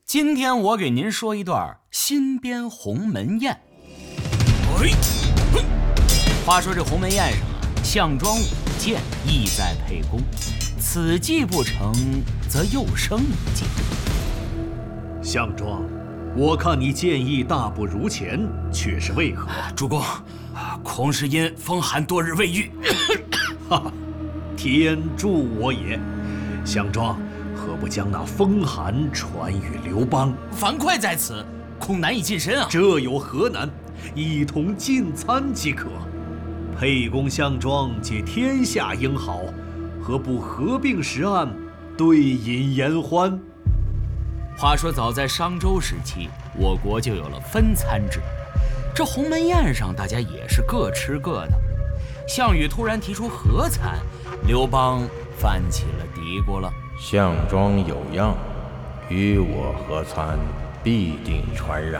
今天我给您说一段新编鸿门宴。话说这鸿门宴上啊，项庄舞剑，意在沛公。此计不成，则又生一计。 项庄，我看你剑意大不如前，却是为何？ 主公，恐是因风寒多日未愈。 哈哈，天助我也！项庄，何不将那风寒传与刘邦？ 樊哙在此，恐难以近身啊。 这有何难？一同进餐即可。沛公、项庄皆天下英豪，何不合并食案，对饮言欢？ 话说早在商周时期，我国就有了分餐制。这鸿门宴上，大家也是各吃各的。项羽突然提出合餐，刘邦犯起了嘀咕了。 项庄有恙，与我合餐，必定传染。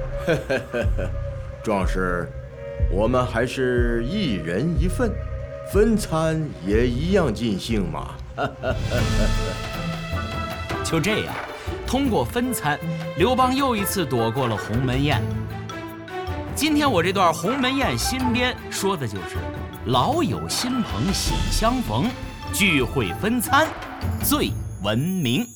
壮士，我们还是一人一份，分餐也一样尽兴嘛。 就这样，通过分餐，刘邦又一次躲过了鸿门宴。今天我这段鸿门宴新编，说的就是老友新朋喜相逢，聚会分餐最闻名。